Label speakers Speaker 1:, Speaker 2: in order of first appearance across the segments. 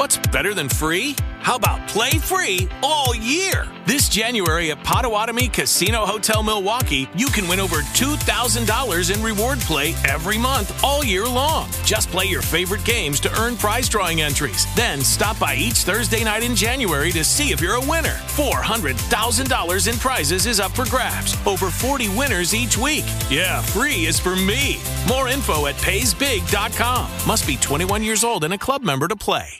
Speaker 1: What's better than free? How about play free all year? This January at Potawatomi Casino Hotel Milwaukee, you can win over $2,000 in reward play every month all year long. Just play your favorite games to earn prize drawing entries. Then stop by each Thursday night in January to see if you're a winner. $400,000 in prizes is up for grabs. Over 40 winners each week. Yeah, free is for me. More info at paysbig.com. Must be 21 years old and a club member to play.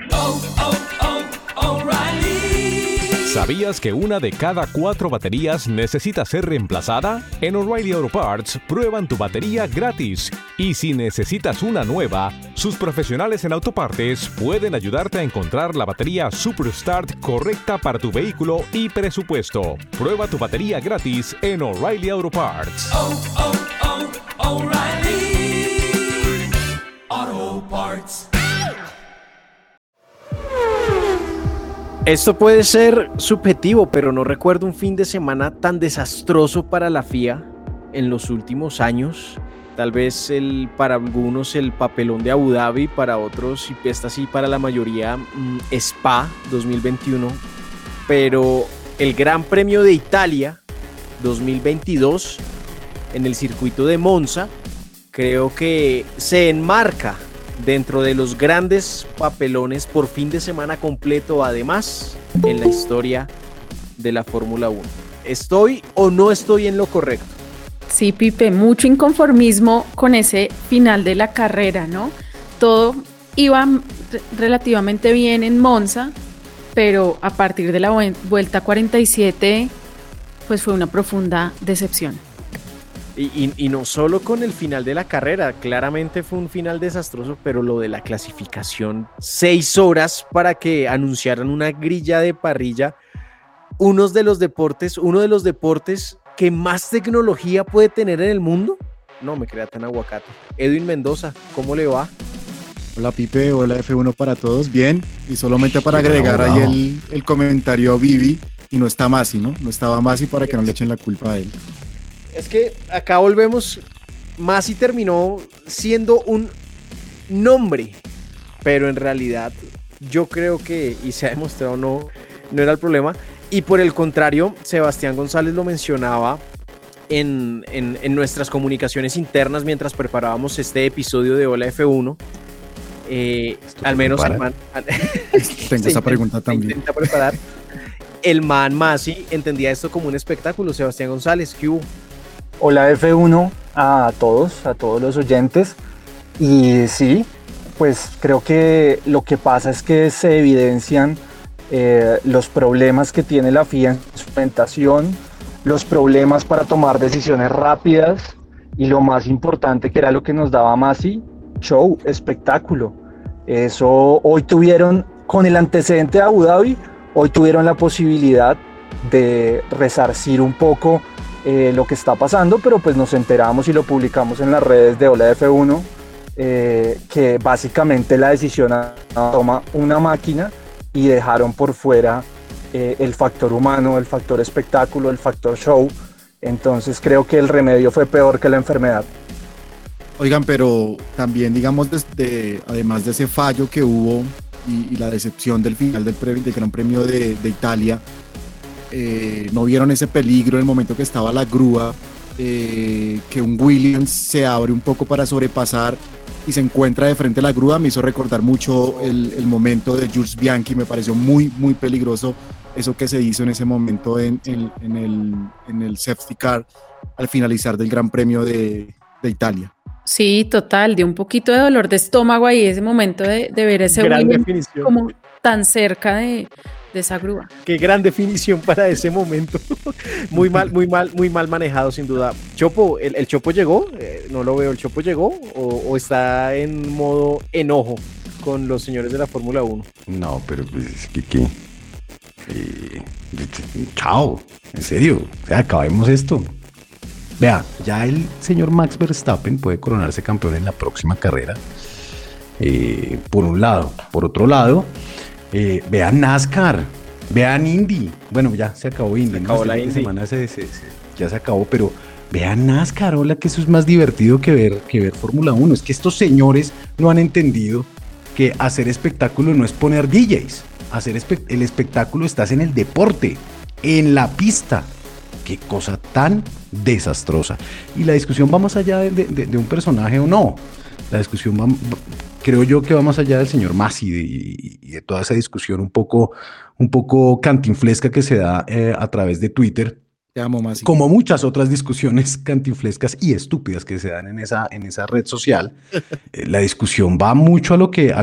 Speaker 2: ¿Sabías que una de cada 4 baterías necesita ser reemplazada? En O'Reilly Auto Parts prueban tu batería gratis. Y si necesitas una nueva, sus profesionales en autopartes pueden ayudarte a encontrar la batería Superstart correcta para tu vehículo y presupuesto. Prueba tu batería gratis en O'Reilly Auto Parts.
Speaker 3: O'Reilly Auto Parts.
Speaker 4: Esto puede ser subjetivo, pero no recuerdo un fin de semana tan desastroso para la FIA en los últimos años. Tal vez para algunos el papelón de Abu Dhabi, para otros, y esta sí para la mayoría, Spa 2021. Pero el Gran Premio de Italia 2022 en el circuito de Monza creo que se enmarca dentro de los grandes papelones por fin de semana completo, además, en la historia de la Fórmula 1. ¿Estoy o no estoy en lo correcto?
Speaker 5: Sí, Pipe, mucho inconformismo con ese final de la carrera, ¿no? Todo iba relativamente bien en Monza, pero a partir de la vuelta 47, pues fue una profunda decepción.
Speaker 4: Y no solo con el final de la carrera, claramente fue un final desastroso, pero lo de la clasificación, 6 horas para que anunciaran una grilla de parrilla, uno de los deportes que más tecnología puede tener en el mundo. No me crea tan aguacate. Edwin Mendoza, ¿cómo le va?
Speaker 6: Hola Pipe, hola F1 para todos, bien, y solamente para agregar ahí el comentario a Vivi, y no está Masi, ¿no? No estaba Masi para que no le echen la culpa a él.
Speaker 4: Es que acá volvemos, Masi terminó siendo un nombre, pero en realidad yo creo que, y se ha demostrado, no era el problema. Y por el contrario, Sebastián González lo mencionaba en nuestras comunicaciones internas mientras preparábamos este episodio de Hola F1. Al menos el man
Speaker 6: tengo esa pregunta también.
Speaker 4: Intenta preparar. El man Masi entendía esto como un espectáculo. Sebastián González, ¿qué hubo?
Speaker 7: Hola F1 a todos los oyentes. Y sí, pues creo que lo que pasa es que se evidencian los problemas que tiene la FIA en su implementación, los problemas para tomar decisiones rápidas y lo más importante, que era lo que nos daba Masi, show, espectáculo. Eso hoy tuvieron, con el antecedente de Abu Dhabi, hoy tuvieron la posibilidad de resarcir un poco lo que está pasando, pero pues nos enteramos y lo publicamos en las redes de Hola F1, que básicamente la decisión toma una máquina y dejaron por fuera el factor humano, el factor espectáculo, el factor show. Entonces creo que el remedio fue peor que la enfermedad.
Speaker 6: Oigan, pero también digamos además de ese fallo que hubo y la decepción del final del Gran Premio de Italia, no vieron ese peligro en el momento que estaba la grúa, que un Williams se abre un poco para sobrepasar y se encuentra de frente a la grúa. Me hizo recordar mucho el momento de Jules Bianchi. Me pareció muy muy peligroso eso que se hizo en ese momento en el safety car al finalizar del Gran Premio de Italia.
Speaker 5: Sí, total, dio un poquito de dolor de estómago ahí ese momento de ver ese Williams como tan cerca de esa grúa.
Speaker 4: Qué gran definición para ese momento. Muy mal manejado, sin duda. Chopo, ¿el Chopo llegó? No lo veo. ¿El Chopo llegó o está en modo enojo con los señores de la Fórmula 1?
Speaker 8: No, pero pues ¿qué? Chao, en serio, acabemos esto. Vea, ya el señor Max Verstappen puede coronarse campeón en la próxima carrera, por un lado. Por otro lado, vean NASCAR, vean Indy. Bueno, ya se acabó Indy.
Speaker 4: Se acabó la Indy.
Speaker 8: Semana ya se acabó, pero vean NASCAR. Hola, que eso es más divertido que ver Fórmula 1. Es que estos señores no han entendido que hacer espectáculo no es poner DJs. El espectáculo estás en el deporte, en la pista. Qué cosa tan desastrosa. Y la discusión va más allá de un personaje o no. La discusión creo yo que va más allá del señor Massi y de toda esa discusión un poco cantinflesca que se da a través de Twitter.
Speaker 6: Te amo, Massi.
Speaker 8: Como muchas otras discusiones cantinflescas y estúpidas que se dan en esa red social. La discusión va mucho a lo que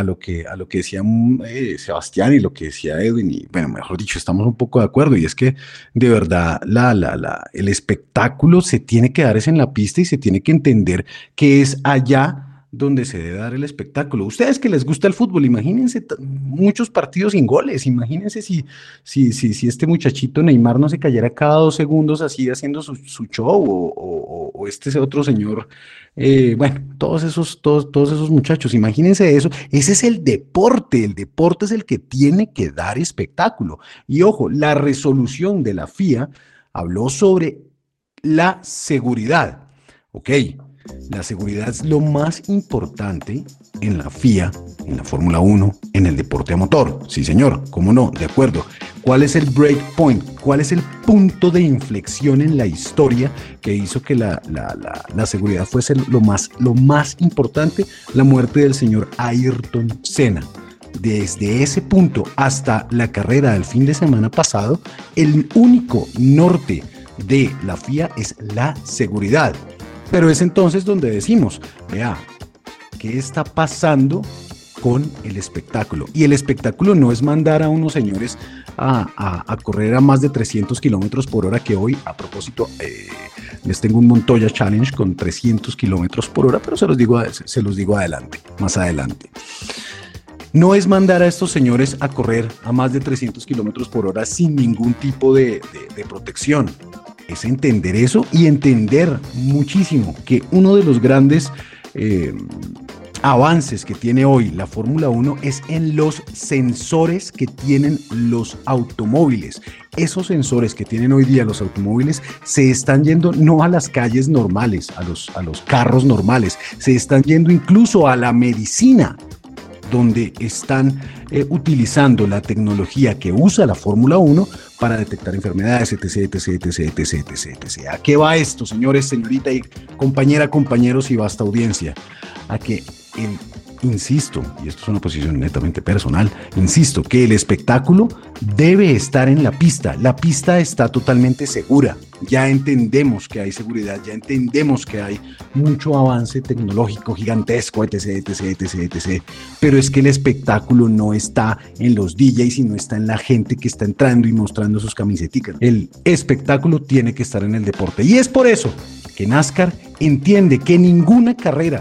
Speaker 8: decía Sebastián y lo que decía Edwin, y bueno, mejor dicho, estamos un poco de acuerdo, y es que de verdad el espectáculo se tiene que dar es en la pista y se tiene que entender que es allá donde se debe dar el espectáculo. Ustedes que les gusta el fútbol, imagínense muchos partidos sin goles, imagínense si este muchachito Neymar no se cayera cada 2 segundos así haciendo su show, o este otro señor, bueno, todos esos muchachos, imagínense eso. Ese es el deporte es el que tiene que dar espectáculo. Y ojo, la resolución de la FIA habló sobre la seguridad, ¿ok? La seguridad es lo más importante en la FIA, en la Fórmula 1, en el deporte a motor. Sí, señor, cómo no, de acuerdo. ¿Cuál es el break point? ¿Cuál es el punto de inflexión en la historia que hizo que la seguridad fuese lo más importante? La muerte del señor Ayrton Senna. Desde ese punto hasta la carrera del fin de semana pasado, el único norte de la FIA es la seguridad. Pero es entonces donde decimos, vea, ¿qué está pasando con el espectáculo? Y el espectáculo no es mandar a unos señores a correr a más de 300 kilómetros por hora, que hoy, a propósito, les tengo un Montoya Challenge con 300 kilómetros por hora, pero se los digo más adelante. No es mandar a estos señores a correr a más de 300 kilómetros por hora sin ningún tipo de protección. Es entender eso y entender muchísimo que uno de los grandes avances que tiene hoy la Fórmula 1 es en los sensores que tienen los automóviles. Esos sensores que tienen hoy día los automóviles se están yendo no a las calles normales, a los carros normales, se están yendo incluso a la medicina, donde están utilizando la tecnología que usa la Fórmula 1 para detectar enfermedades, etc. ¿A qué va esto, señores, señorita y compañeros y vasta audiencia? A que insisto, y esto es una posición netamente personal, insisto que el espectáculo debe estar en la pista. La pista está totalmente segura. Ya entendemos que hay seguridad, ya entendemos que hay mucho avance tecnológico gigantesco, etc. Pero es que el espectáculo no está en los DJs, sino está en la gente que está entrando y mostrando sus camisetas. El espectáculo tiene que estar en el deporte. Y es por eso que NASCAR entiende que ninguna carrera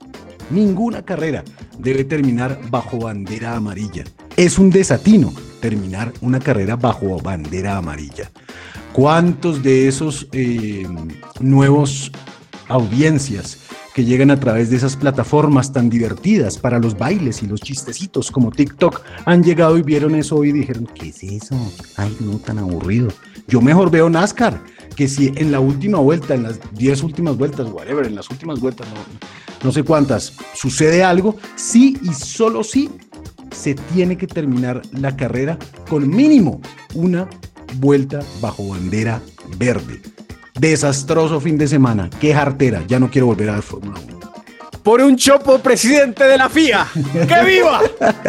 Speaker 8: debe terminar bajo bandera amarilla. Es un desatino terminar una carrera bajo bandera amarilla. ¿Cuántos de esos nuevos audiencias que llegan a través de esas plataformas tan divertidas para los bailes y los chistecitos como TikTok han llegado y vieron eso hoy y dijeron, ¿qué es eso? Ay, no, tan aburrido. Yo mejor veo NASCAR, que si en la última vuelta, en las 10 últimas vueltas, whatever, en las últimas vueltas, no sé cuántas, sucede algo, sí y solo sí se tiene que terminar la carrera con mínimo una vuelta bajo bandera verde. Desastroso fin de semana, qué jartera, ya no quiero volver a ver Fórmula 1.
Speaker 4: Por un chopo, presidente de la FIA, ¡que viva!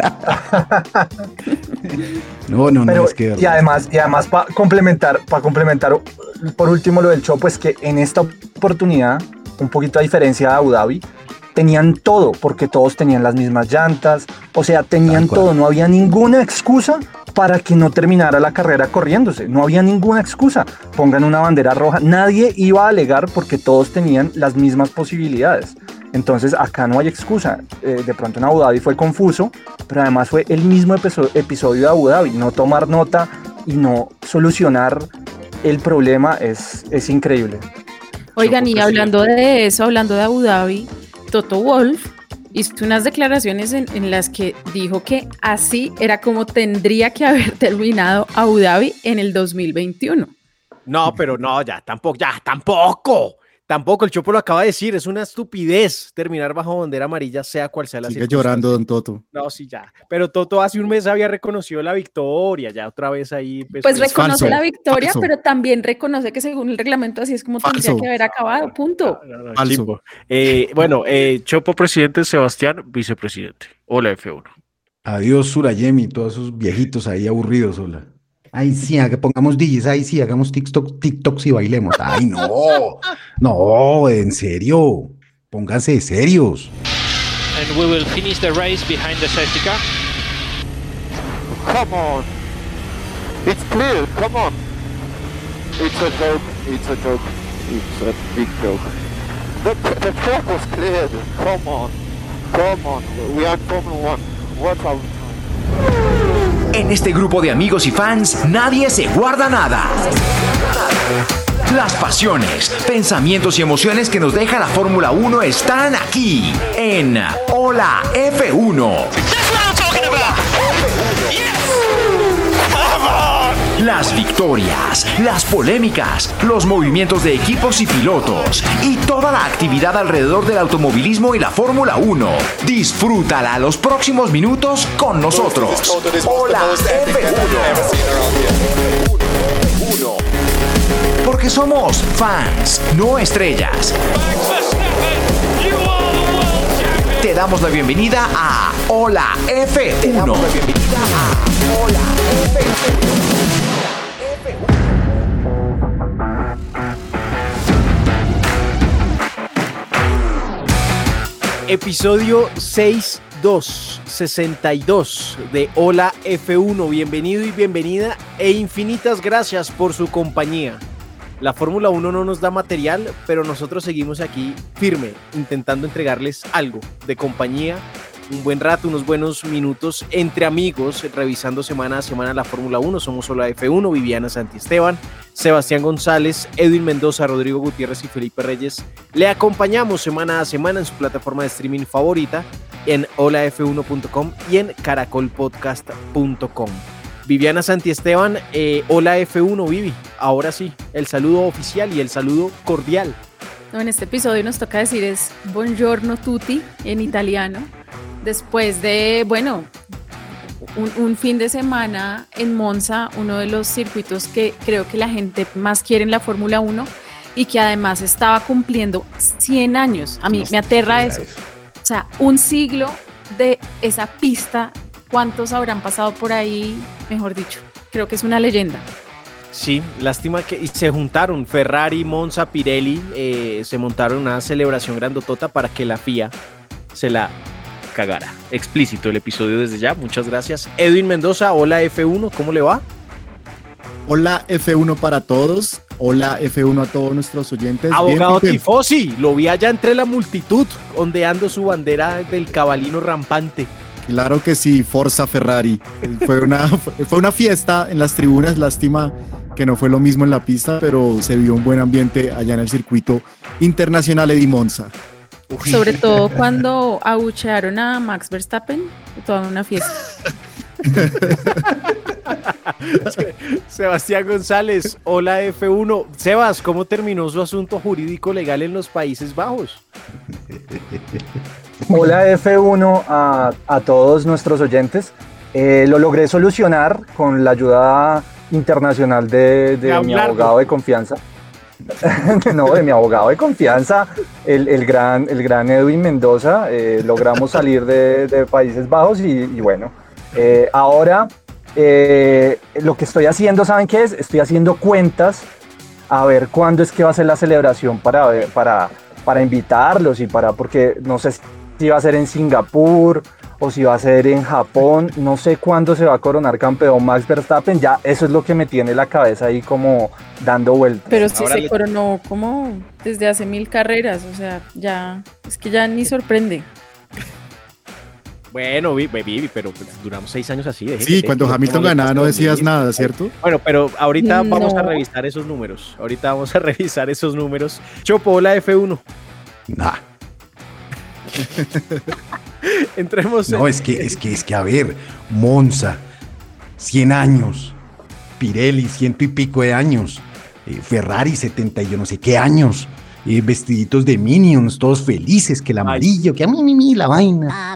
Speaker 8: No,
Speaker 7: pero,
Speaker 8: es que...
Speaker 7: Y además para complementar por último lo del chopo, es que en esta oportunidad, un poquito a diferencia de Abu Dhabi, tenían todo, porque todos tenían las mismas llantas, o sea, tenían todo, no había ninguna excusa para que no terminara la carrera corriéndose, no había ninguna excusa, pongan una bandera roja, nadie iba a alegar porque todos tenían las mismas posibilidades. Entonces acá no hay excusa. De pronto en Abu Dhabi fue confuso, pero además fue el mismo episodio de Abu Dhabi. No tomar nota y no solucionar el problema es increíble.
Speaker 5: Oigan, y hablando de eso, hablando de Abu Dhabi, Toto Wolff hizo unas declaraciones en las que dijo que así era como tendría que haber terminado Abu Dhabi en el 2021.
Speaker 4: No, pero no, ya tampoco. Tampoco, el Chopo lo acaba de decir, es una estupidez terminar bajo bandera amarilla, sea cual sea la
Speaker 6: Sigue
Speaker 4: circunstancia.
Speaker 6: llorando, don Toto.
Speaker 4: No, sí, ya. Pero Toto hace un mes había reconocido la victoria, ya otra vez ahí.
Speaker 5: Pues reconoce
Speaker 6: falso,
Speaker 5: la victoria,
Speaker 6: falso.
Speaker 5: pero también reconoce que según el reglamento así es como tendría
Speaker 6: Falso.
Speaker 5: que haber acabado, punto.
Speaker 4: No,
Speaker 6: Falso.
Speaker 4: chimbo. Bueno, Chopo presidente, Sebastián vicepresidente. Hola F1.
Speaker 8: Adiós, Surayemi, todos esos viejitos ahí aburridos, hola. Ay, sí, que pongamos DJs, ay, sí, hagamos TikToks y bailemos. Ay, no, en serio, pónganse serios.
Speaker 9: And we will finish the race behind the safety car.
Speaker 10: Come on. It's clear, come on. It's a joke, it's a joke. It's a big joke. The track was cleared. Come on. We are Formula 1. What are we doing?
Speaker 11: En este grupo de amigos y fans, nadie se guarda nada. Las pasiones, pensamientos y emociones que nos deja la Fórmula 1 están aquí, en Hola F1. Las victorias, las polémicas, los movimientos de equipos y pilotos y toda la actividad alrededor del automovilismo y la Fórmula 1. Disfrútala los próximos minutos con nosotros. Hola F1. Porque somos fans, no estrellas. Te damos la bienvenida a Hola F1.
Speaker 4: Episodio 62 de Hola F1. Bienvenido y bienvenida e infinitas gracias por su compañía. La Fórmula 1 no nos da material, pero nosotros seguimos aquí firme, intentando entregarles algo de compañía, un buen rato, unos buenos minutos entre amigos, revisando semana a semana la Fórmula 1. Somos Hola F1, Viviana Santiesteban, Sebastián González, Edwin Mendoza, Rodrigo Gutiérrez y Felipe Reyes. Le acompañamos semana a semana en su plataforma de streaming favorita, en holaf1.com y en caracolpodcast.com. Viviana Santiesteban, Hola F1, Vivi. Ahora sí, el saludo oficial y el saludo cordial.
Speaker 5: No, en este episodio nos toca decir es Buongiorno tutti en italiano. Después de, bueno, un fin de semana en Monza, uno de los circuitos que creo que la gente más quiere en la Fórmula 1 y que además estaba cumpliendo 100 años. A mí me aterra eso. O sea, un siglo de esa pista. ¿Cuántos habrán pasado por ahí? Mejor dicho, creo que es una leyenda.
Speaker 4: Sí, lástima que se juntaron Ferrari, Monza, Pirelli, se montaron una celebración grandotota para que la FIA se la cagara. Explícito el episodio desde ya, muchas gracias. Edwin Mendoza, Hola F1, ¿cómo le va?
Speaker 6: Hola F1 para todos. Hola F1 a todos nuestros oyentes.
Speaker 4: Abogado
Speaker 6: Bien,
Speaker 4: Tifosi, lo vi allá entre la multitud, ondeando su bandera del cabalino rampante.
Speaker 6: Claro que sí, Forza Ferrari. Fue una fiesta en las tribunas, lástima que no fue lo mismo en la pista, pero se vio un buen ambiente allá en el circuito internacional de Monza.
Speaker 5: Sobre todo cuando abuchearon a Max Verstappen, toda una fiesta.
Speaker 4: Sebastián González, Hola F1. Sebas, ¿cómo terminó su asunto jurídico legal en los Países Bajos?
Speaker 7: Hola F1 a todos nuestros oyentes. Lo logré solucionar con la ayuda internacional de mi abogado de confianza. No, de mi abogado de confianza, el gran Edwin Mendoza. Logramos salir de Países Bajos y bueno, ahora lo que estoy haciendo, ¿saben qué es? Estoy haciendo cuentas a ver cuándo es que va a ser la celebración para invitarlos porque no sé si va a ser en Singapur o si va a ser en Japón, no sé cuándo se va a coronar campeón Max Verstappen, ya eso es lo que me tiene la cabeza ahí como dando vueltas.
Speaker 5: Pero si se coronó como desde hace 1000 carreras, o sea, ya, es que ya ni sorprende.
Speaker 4: Bueno, Vivi, pero pues duramos 6 años así.
Speaker 6: Sí, cuando Hamilton ganaba no decías nada, ¿cierto?
Speaker 4: Bueno, pero ahorita
Speaker 5: No.
Speaker 4: vamos a revisar esos números. Chopo, Hola F1.
Speaker 8: Nah.
Speaker 4: Entremos
Speaker 8: No, es que a ver, Monza, 100 años, Pirelli, 100 y pico de años, Ferrari, 70 y yo no sé qué años. vestiditos de Minions, todos felices, que el amarillo, que a mí, la vaina.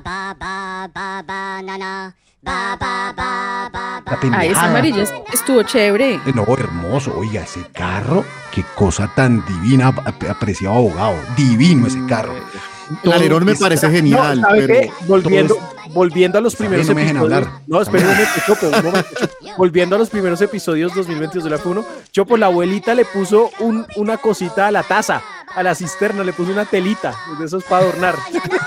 Speaker 8: La pendejada.
Speaker 5: Ese amarillo estuvo chévere.
Speaker 8: No, hermoso. Oiga, ese carro, qué cosa tan divina, apreciado abogado. Divino ese carro.
Speaker 6: El alerón me parece genial.
Speaker 4: No, ¿sabe
Speaker 6: pero
Speaker 4: qué? Volviendo a los primeros episodios. No, espera un momento, Volviendo a los primeros episodios 2022 de la F1, Chopo, la abuelita le puso una cosita a la taza, a la cisterna, le puso una telita, de esos para adornar.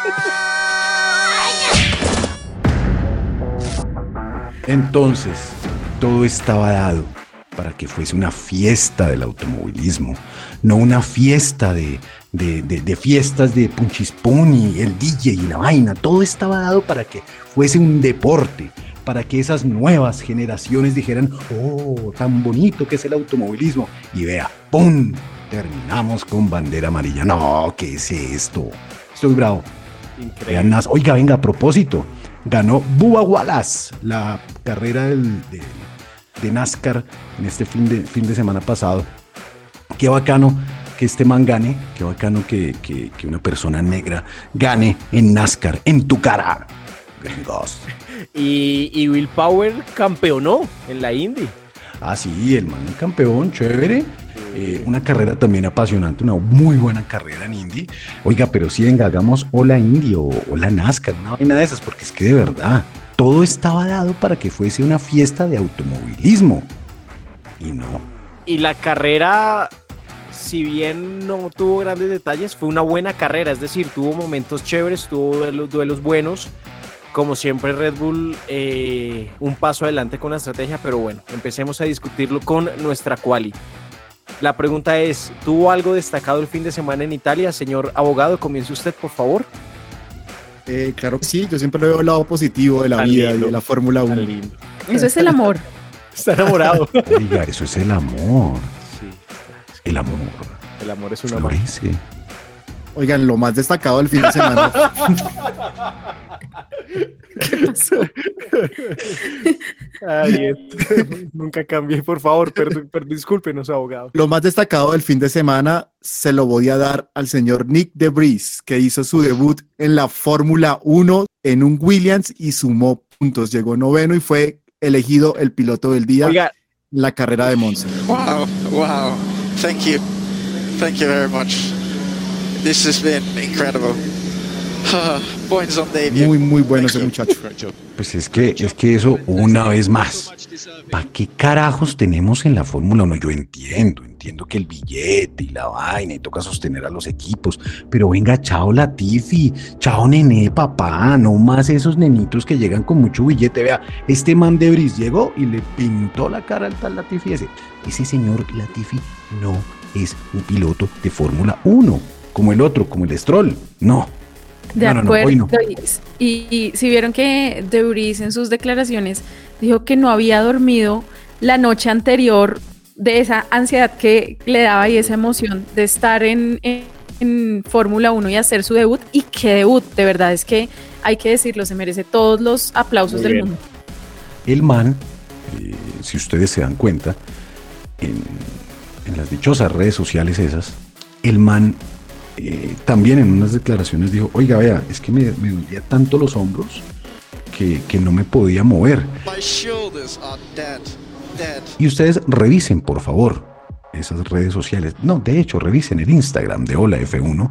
Speaker 8: Entonces, todo estaba dado para que fuese una fiesta del automovilismo, no una fiesta de fiestas de punchispún y el DJ y la vaina. Todo estaba dado para que fuese un deporte, para que esas nuevas generaciones dijeran, oh, tan bonito que es el automovilismo. Y vea, ¡pum! Terminamos con bandera amarilla. No, ¿qué es esto? Estoy bravo. Increíble. Oiga, venga, a propósito, ganó Bubba Wallace la carrera de NASCAR en este fin de semana pasado. Qué bacano que este man gane, qué bacano que una persona negra gane en NASCAR, en tu cara. Gringos.
Speaker 4: Y Will Power campeonó en la Indy.
Speaker 8: Ah, sí, el man campeón, chévere. Una carrera también apasionante, una muy buena carrera en Indy. Oiga, pero sí, venga, hagamos hola Indy o hola NASCAR, una vaina de esas, porque es que de verdad, todo estaba dado para que fuese una fiesta de automovilismo. Y no.
Speaker 4: Y la carrera, si bien no tuvo grandes detalles, fue una buena carrera, es decir, tuvo momentos chéveres, tuvo duelos buenos. Como siempre, Red Bull un paso adelante con la estrategia, pero bueno, empecemos a discutirlo con nuestra quali. La pregunta es, ¿tuvo algo destacado el fin de semana en Italia? Señor abogado, comience usted, por favor.
Speaker 6: Claro que sí, yo siempre veo el lado positivo de la vida y de la Fórmula 1.
Speaker 5: Eso es el amor.
Speaker 4: Está enamorado.
Speaker 8: Oiga, eso es el amor.
Speaker 4: Sí.
Speaker 8: El amor.
Speaker 4: El amor es un amor.
Speaker 8: Florece.
Speaker 6: Oigan, lo más destacado del fin de semana.
Speaker 5: ¿Qué pasó?
Speaker 4: Ay, nunca cambié, por favor, discúlpenos, abogado.
Speaker 6: Lo más destacado del fin de semana se lo voy a dar al señor Nick de Vries, que hizo su debut en la Fórmula 1 en un Williams y sumó puntos. Llegó noveno y fue elegido el piloto del día en la carrera de Monza.
Speaker 10: Wow. Thank you very much. This has been incredible. Points on debut.
Speaker 6: Muy bueno ese muchacho.
Speaker 8: Pues es que eso, una vez más, ¿para qué carajos tenemos en la Fórmula 1? Yo entiendo que el billete y la vaina y toca sostener a los equipos, pero venga, chao Latifi, chao nené, papá, no más esos nenitos que llegan con mucho billete. Vea, este man de Vries llegó y le pintó la cara al tal Latifi ese señor Latifi no es un piloto de Fórmula 1, como el otro, como el Stroll, no.
Speaker 5: De acuerdo. No. Y si vieron que De Vries en sus declaraciones dijo que no había dormido la noche anterior de esa ansiedad que le daba y esa emoción de estar en Fórmula 1 y hacer su debut. Y qué debut, de verdad, es que hay que decirlo, se merece todos los aplausos del mundo.
Speaker 8: El man, si ustedes se dan cuenta, en las dichosas redes sociales esas, el man también en unas declaraciones dijo, oiga, vea, es que me dolía tanto los hombros que no me podía mover. Y ustedes revisen, por favor, esas redes sociales. No, de hecho, revisen el Instagram de Hola F1.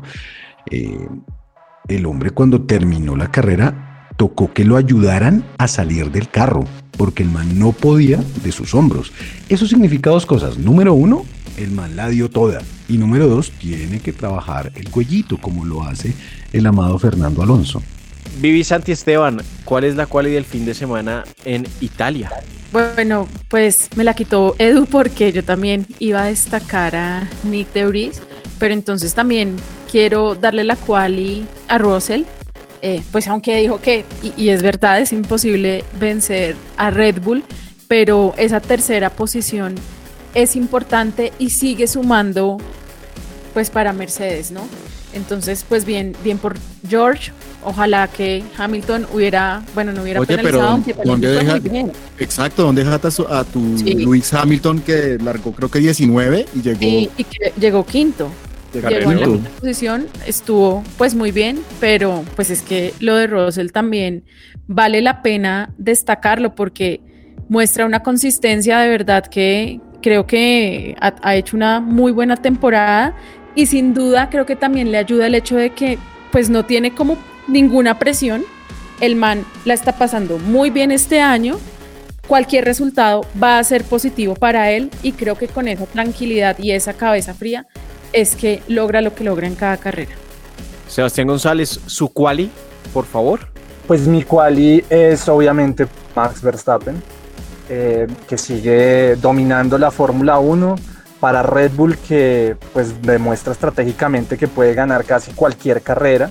Speaker 8: El hombre, cuando terminó la carrera, tocó que lo ayudaran a salir del carro, porque el man no podía de sus hombros. Eso significa dos cosas. Número uno, el man la dio toda. Y número dos, tiene que trabajar el cuellito, como lo hace el amado Fernando Alonso.
Speaker 4: Vivi Santi Esteban, ¿cuál es la quali del fin de semana en Italia?
Speaker 5: Bueno, pues me la quitó Edu porque yo también iba a destacar a Nick de Vries, pero entonces también quiero darle la quali a Russell, pues aunque dijo que, y es verdad, es imposible vencer a Red Bull, pero esa tercera posición es importante y sigue sumando pues para Mercedes, ¿no? Entonces, pues bien por George. Ojalá que Hamilton no hubiera penalizado.
Speaker 6: Pero ¿dónde deja? Exacto, ¿dónde dejas a tu Lewis Hamilton, que largó creo que 19 y llegó?
Speaker 5: Y que llegó quinto. llegó en la quinta posición, estuvo pues muy bien, pero pues es que lo de Russell también vale la pena destacarlo porque muestra una consistencia de verdad que creo que ha hecho una muy buena temporada y sin duda creo que también le ayuda el hecho de que pues no tiene como ninguna presión, el man la está pasando muy bien este año, cualquier resultado va a ser positivo para él y creo que con esa tranquilidad y esa cabeza fría es que logra lo que logra en cada carrera.
Speaker 4: Sebastián González, su quali, por favor.
Speaker 7: Pues mi quali es obviamente Max Verstappen, que sigue dominando la Fórmula 1 para Red Bull, que pues demuestra estratégicamente que puede ganar casi cualquier carrera,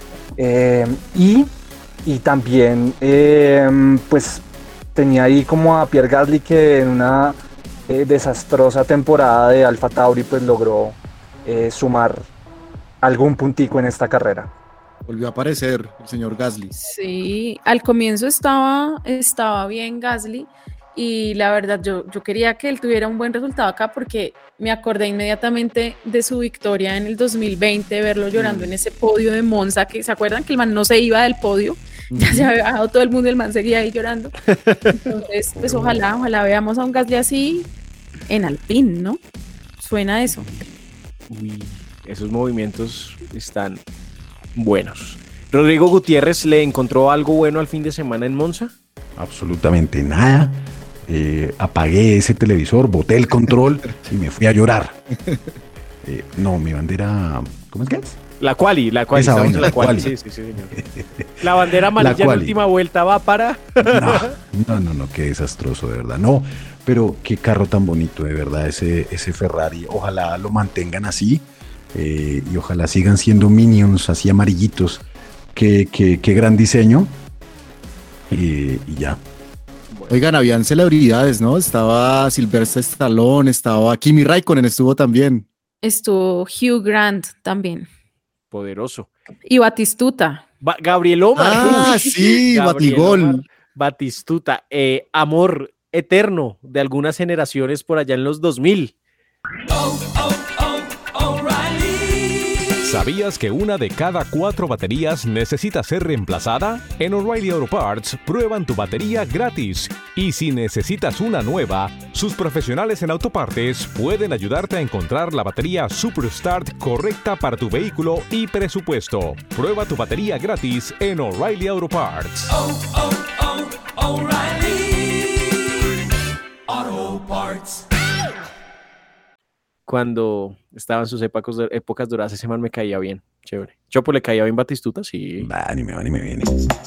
Speaker 7: y también pues tenía ahí como a Pierre Gasly, que en una desastrosa temporada de Alfa Tauri pues logró sumar algún puntico en esta carrera.
Speaker 6: Volvió a aparecer el señor Gasly.
Speaker 5: Sí, al comienzo estaba bien Gasly y la verdad yo quería que él tuviera un buen resultado acá porque me acordé inmediatamente de su victoria en el 2020, verlo llorando en ese podio de Monza, que se acuerdan que el man no se iba del podio, ya se había bajado todo el mundo, el man seguía ahí llorando. Entonces pues ojalá veamos a un Gasly así en Alpine, ¿no? Suena eso.
Speaker 4: Uy, esos movimientos están buenos. Rodrigo Gutiérrez, ¿le encontró algo bueno al fin de semana en Monza?
Speaker 8: Absolutamente nada. Apagué ese televisor, boté el control y me fui a llorar. No, mi bandera, ¿cómo es que es?
Speaker 4: La quali.
Speaker 8: Esa vaina, la quali.
Speaker 4: Sí, señor. La bandera amarilla en la última vuelta va para...
Speaker 8: No, qué desastroso, de verdad. No, pero qué carro tan bonito, de verdad, ese Ferrari. Ojalá lo mantengan así y ojalá sigan siendo Minions así amarillitos. Qué gran diseño. Y ya.
Speaker 6: Oigan, habían celebridades, ¿no? Estaba Sylvester Stallone, estaba Kimi Raikkonen, estuvo también.
Speaker 5: Estuvo Hugh Grant también.
Speaker 4: Poderoso.
Speaker 5: Y Batistuta.
Speaker 4: Gabriel Omar.
Speaker 6: Ah, sí, Batigol.
Speaker 4: Batistuta. Amor eterno de algunas generaciones por allá en los 2000.
Speaker 2: ¿Sabías que una de cada 4 baterías necesita ser reemplazada? En O'Reilly Auto Parts prueban tu batería gratis. Y si necesitas una nueva, sus profesionales en autopartes pueden ayudarte a encontrar la batería Superstart correcta para tu vehículo y presupuesto. Prueba tu batería gratis en O'Reilly Auto Parts.
Speaker 3: O'Reilly Auto Parts.
Speaker 4: Cuando estaba en sus épocas doradas, ese man me caía bien, chévere. Chopo, ¿le caía bien Batistuta? Sí.
Speaker 8: Ni me viene.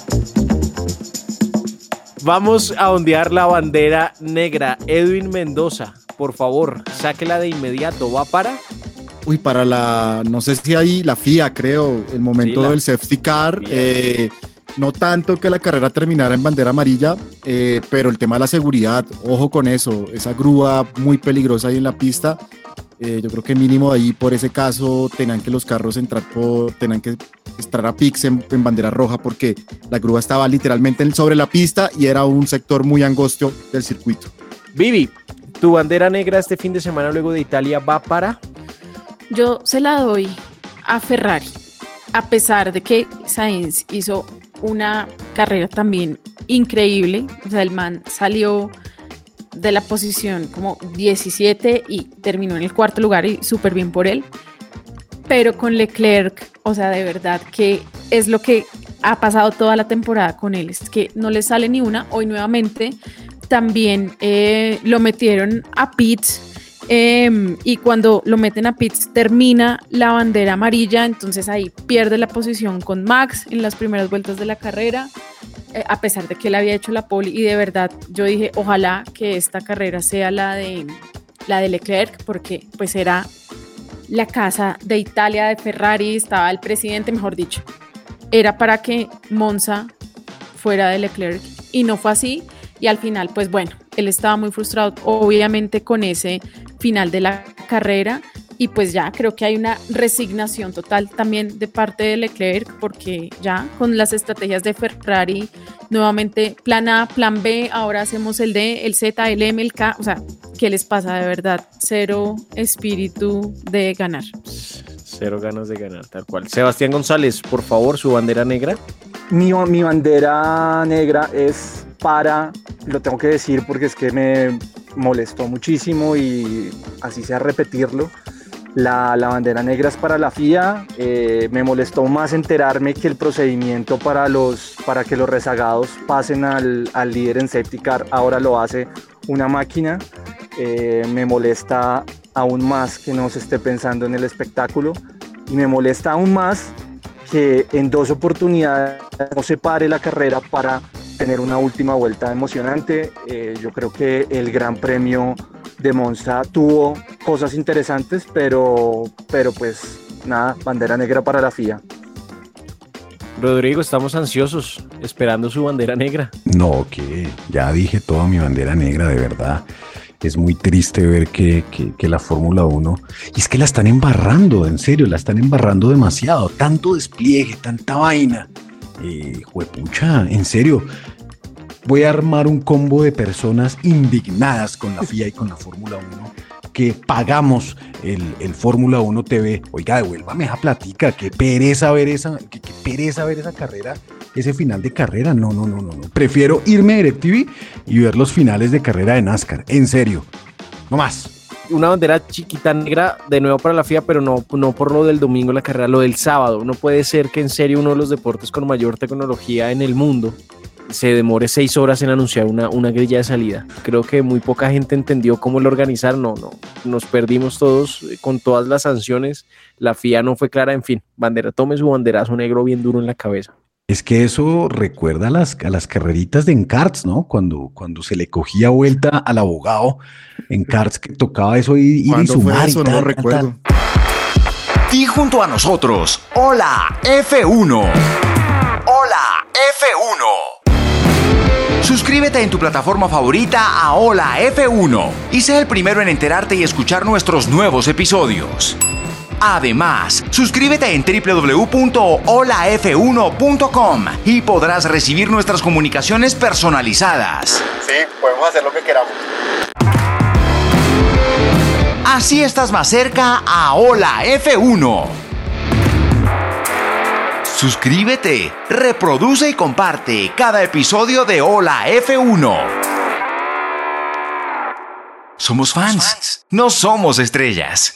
Speaker 4: Vamos a ondear la bandera negra. Edwin Mendoza, por favor, sáquela de inmediato. ¿Va para?
Speaker 6: Uy, para no sé si hay la FIA, creo, el momento del safety car. No tanto que la carrera terminara en bandera amarilla, pero el tema de la seguridad, ojo con eso, esa grúa muy peligrosa ahí en la pista. Yo creo que mínimo ahí por ese caso tenían que los carros tenían que entrar a pits en bandera roja porque la grúa estaba literalmente sobre la pista y era un sector muy angosto del circuito.
Speaker 4: Vivi, tu bandera negra este fin de semana luego de Italia va para...
Speaker 5: Yo se la doy a Ferrari, a pesar de que Sainz hizo una carrera también increíble, o sea, el man salió de la posición como 17 y terminó en el 4º lugar y súper bien por él, pero con Leclerc, o sea, de verdad que es lo que ha pasado toda la temporada con él, es que no le sale ni una. Hoy nuevamente también lo metieron a pits y cuando lo meten a pits termina la bandera amarilla, entonces ahí pierde la posición con Max en las primeras vueltas de la carrera, a pesar de que él había hecho la pole, y de verdad yo dije ojalá que esta carrera sea la de Leclerc, porque pues era la casa de Italia de Ferrari, estaba el presidente, mejor dicho, era para que Monza fuera de Leclerc y no fue así. Y al final, pues bueno, él estaba muy frustrado, obviamente, con ese final de la carrera. Y pues ya creo que hay una resignación total también de parte de Leclerc, porque ya con las estrategias de Ferrari, nuevamente plan A, plan B, ahora hacemos el D, el Z, el M, el K. O sea, ¿qué les pasa de verdad? Cero espíritu de ganar.
Speaker 4: Cero ganas de ganar, tal cual. Sebastián González, por favor, su bandera negra.
Speaker 7: Mi bandera negra es lo tengo que decir porque es que me molestó muchísimo y así sea repetirlo. La bandera negra es para la FIA. Me molestó más enterarme que el procedimiento para que los rezagados pasen al líder en safety car ahora lo hace una máquina. Me molesta aún más que no se esté pensando en el espectáculo y me molesta aún más que en 2 oportunidades no se pare la carrera para tener una última vuelta emocionante. Yo creo que el Gran Premio de Monza tuvo cosas interesantes, pero pues nada, bandera negra para la FIA.
Speaker 4: Rodrigo, estamos ansiosos, esperando su bandera negra.
Speaker 8: No, que ya dije toda mi bandera negra, de verdad. Es muy triste ver que la Fórmula 1, y es que la están embarrando, en serio, la están embarrando demasiado. Tanto despliegue, tanta vaina. Juepucha, en serio. Voy a armar un combo de personas indignadas con la FIA y con la Fórmula 1 que pagamos el Fórmula 1 TV. Oiga, devuélvame esa platica, qué pereza ver esa carrera, ese final de carrera. No. Prefiero irme a DirecTV y ver los finales de carrera de NASCAR. En serio, no más.
Speaker 4: Una bandera chiquita negra de nuevo para la FIA, pero no por lo del domingo la carrera, lo del sábado. No puede ser que en serio uno de los deportes con mayor tecnología en el mundo se demore 6 horas en anunciar una grilla de salida. Creo que muy poca gente entendió cómo lo organizaron. No, nos perdimos todos con todas las sanciones. La FIA no fue clara. En fin, bandera, tome su banderazo negro bien duro en la cabeza.
Speaker 8: Es que eso recuerda a las carreritas de Encarts, ¿no? Cuando se le cogía vuelta al abogado en Karts, que tocaba eso ir y sumar.
Speaker 6: Eso? No lo recuerdo.
Speaker 11: Di junto a nosotros, Hola F1. Hola F1. Suscríbete en tu plataforma favorita a Hola F1 y sé el primero en enterarte y escuchar nuestros nuevos episodios. Además, suscríbete en www.holaf1.com y podrás recibir nuestras comunicaciones personalizadas.
Speaker 7: Sí, podemos hacer lo que queramos.
Speaker 11: Así estás más cerca a Hola F1. Suscríbete, reproduce y comparte cada episodio de Hola F1. Somos fans, no somos estrellas.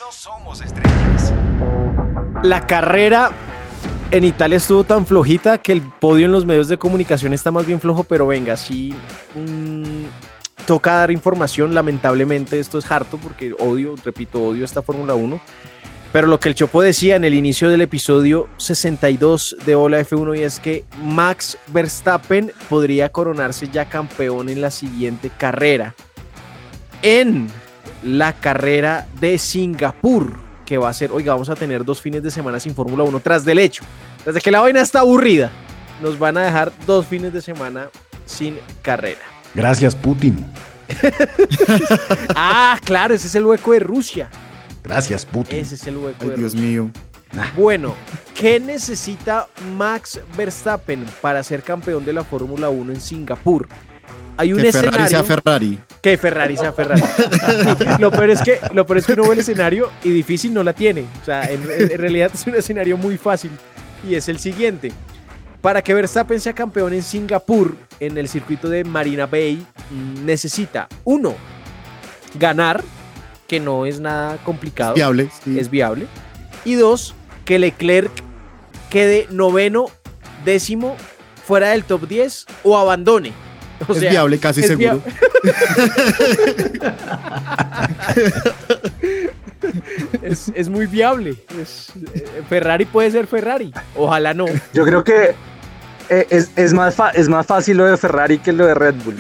Speaker 4: La carrera en Italia estuvo tan flojita que el podio en los medios de comunicación está más bien flojo, pero venga, sí toca dar información. Lamentablemente esto es harto porque odio esta Fórmula 1. Pero lo que el Chopo decía en el inicio del episodio 62 de Hola F1 y es que Max Verstappen podría coronarse ya campeón en la siguiente carrera. En la carrera de Singapur, que va a ser, oiga, vamos a tener 2 fines de semana sin Fórmula 1 tras del hecho. Desde que la vaina está aburrida, nos van a dejar 2 fines de semana sin carrera.
Speaker 8: Gracias, Putin.
Speaker 4: Ah, claro, ese es el hueco de Rusia.
Speaker 8: Gracias, Putin.
Speaker 4: Ese es el hueco
Speaker 6: Ay,
Speaker 4: de
Speaker 6: Dios
Speaker 4: Rusia.
Speaker 6: mío.
Speaker 4: Bueno, ¿qué necesita Max Verstappen para ser campeón de la Fórmula 1 en Singapur? Hay un
Speaker 6: Que
Speaker 4: escenario...
Speaker 6: Ferrari sea Ferrari.
Speaker 4: Que Ferrari sea Ferrari. Lo peor es que uno ve el escenario y difícil no la tiene. O sea, en realidad es un escenario muy fácil y es el siguiente. Para que Verstappen sea campeón en Singapur, en el circuito de Marina Bay, necesita 1, ganar, que no es nada complicado.
Speaker 6: Es viable. Sí.
Speaker 4: Es viable. Y 2, que Leclerc quede 9º, 10º, fuera del top 10 o abandone. O sea,
Speaker 6: viable, casi seguro.
Speaker 4: Es muy viable. Ferrari puede ser Ferrari. Ojalá no.
Speaker 7: Yo creo que es más fácil lo de Ferrari que lo de Red Bull.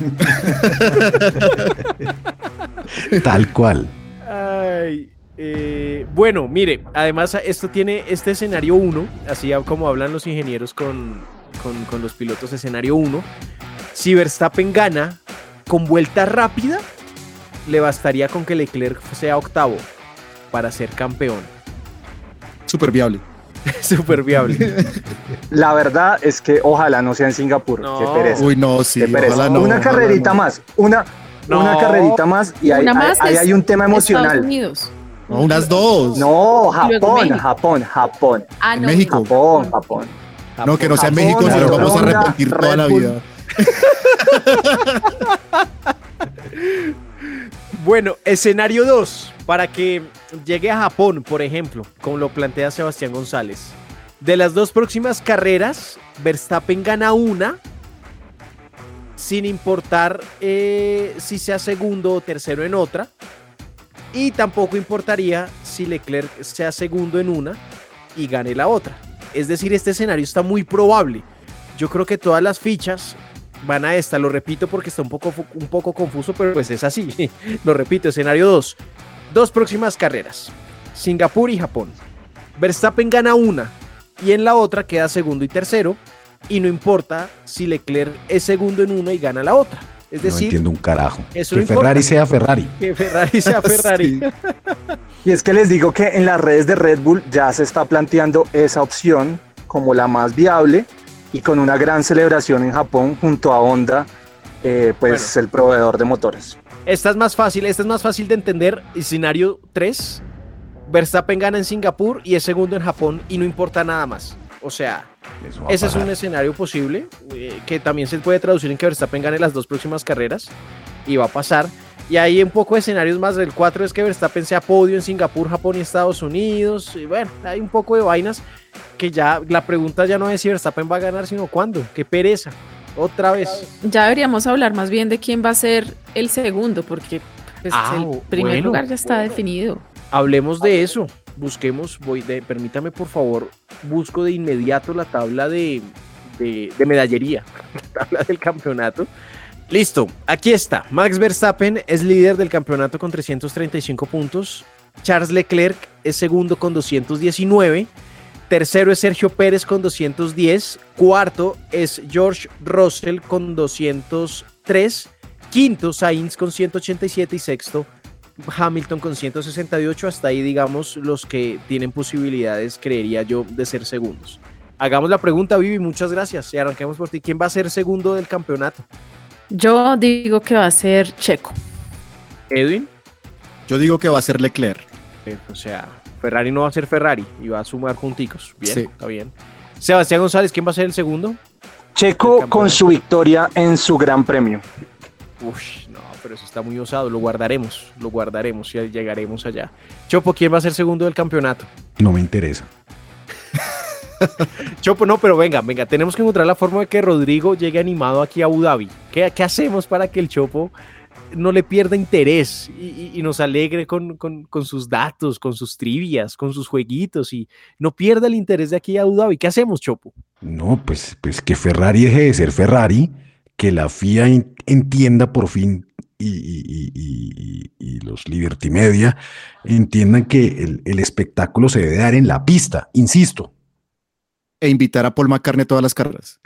Speaker 8: Tal cual.
Speaker 4: Ay, bueno, mire, además esto tiene este escenario 1, así como hablan los ingenieros con los pilotos, escenario 1. Si Verstappen gana con vuelta rápida, le bastaría con que Leclerc sea 8º para ser campeón.
Speaker 6: Súper viable.
Speaker 4: Súper viable.
Speaker 7: La verdad es que ojalá no sea en Singapur.
Speaker 4: No.
Speaker 7: Qué pereza.
Speaker 6: Uy, no, sí.
Speaker 7: Qué pereza.
Speaker 6: Ojalá no,
Speaker 7: una carrerita más. Una carrerita más y ahí hay un tema emocional.
Speaker 5: Estados Unidos.
Speaker 6: No, unas 2.
Speaker 7: No,
Speaker 5: Luego
Speaker 7: Japón.
Speaker 5: Ah,
Speaker 6: En
Speaker 5: no.
Speaker 6: México.
Speaker 7: Japón.
Speaker 6: No, que no sea en México,
Speaker 7: Japón,
Speaker 6: si nos vamos a
Speaker 7: Honda,
Speaker 6: arrepentir toda la
Speaker 7: Red Bull.
Speaker 6: vida.
Speaker 4: Bueno, escenario 2, para que llegue a Japón, por ejemplo, como lo plantea Sebastián González. De las 2 próximas carreras, Verstappen gana una, sin importar si sea segundo o tercero en otra, y tampoco importaría si Leclerc sea segundo en una y gane la otra. Es decir, este escenario está muy probable. Yo creo que todas las fichas van a esta, lo repito porque está un poco confuso, pero pues es así. Lo repito, escenario 2. 2 próximas carreras, Singapur y Japón. Verstappen gana una y en la otra queda segundo y tercero, y no importa si Leclerc es segundo en una y gana la otra. Es decir,
Speaker 8: no entiendo un carajo.
Speaker 4: eso
Speaker 8: Que
Speaker 4: no
Speaker 8: Ferrari
Speaker 4: importa.
Speaker 8: sea Ferrari.
Speaker 4: Que Ferrari sea Ferrari.
Speaker 6: Sí.
Speaker 7: Y es que les digo que en las redes de Red Bull ya se está planteando esa opción como la más viable y con una gran celebración en Japón junto a Honda, pues el proveedor de motores.
Speaker 4: Esta es más fácil de entender. Escenario 3, Verstappen gana en Singapur y es segundo en Japón y no importa nada más. O sea,
Speaker 8: Eso va a
Speaker 4: ese es un
Speaker 8: pasar.
Speaker 4: escenario posible que también se puede traducir en que Verstappen gane las 2 próximas carreras y va a pasar. Y hay un poco de escenarios más. El 4 es que Verstappen sea podio en Singapur, Japón y Estados Unidos. Y bueno, hay un poco de vainas que ya la pregunta ya no es si Verstappen va a ganar, sino cuándo. Qué pereza. Otra vez.
Speaker 5: Ya deberíamos hablar más bien de quién va a ser el segundo, porque pues, el primer
Speaker 4: bueno,
Speaker 5: lugar ya está definido.
Speaker 4: Hablemos de eso. Busquemos, permítame por favor, busco de inmediato la tabla de medallería, la tabla del campeonato. Listo, aquí está. Max Verstappen es líder del campeonato con 335 puntos. Charles Leclerc es segundo con 219. Tercero es Sergio Pérez con 210. Cuarto es George Russell con 203. Quinto, Sainz con 187. Y sexto, Hamilton con 168. Hasta ahí, digamos, los que tienen posibilidades, creería yo, de ser segundos. Hagamos la pregunta, Vivi, muchas gracias. Y arranquemos por ti. ¿Quién va a ser segundo del campeonato?
Speaker 5: Yo digo que va a ser Checo.
Speaker 4: Edwin.
Speaker 6: Yo digo que va a ser Leclerc.
Speaker 4: O sea, Ferrari no va a ser Ferrari y va a sumar junticos. Bien,
Speaker 6: Sí.
Speaker 4: está bien. Sebastián González, ¿quién va a ser el segundo?
Speaker 7: Checo con su victoria en su Gran Premio.
Speaker 4: Uf, no, pero eso está muy osado. Lo guardaremos y llegaremos allá. Chopo, ¿quién va a ser segundo del campeonato?
Speaker 8: No me interesa.
Speaker 4: Chopo, no, pero venga, tenemos que encontrar la forma de que Rodrigo llegue animado aquí a Abu Dhabi. ¿Qué hacemos para que el Chopo no le pierda interés y nos alegre con sus datos, con sus trivias, con sus jueguitos y no pierda el interés de aquí a Abu Dhabi? ¿Qué hacemos, Chopo?
Speaker 8: No, pues que Ferrari deje de ser Ferrari, que la FIA entienda por fin y los Liberty Media entiendan que el espectáculo se debe dar en la pista, insisto.
Speaker 6: E invitar a Paul McCartney a todas las carreras.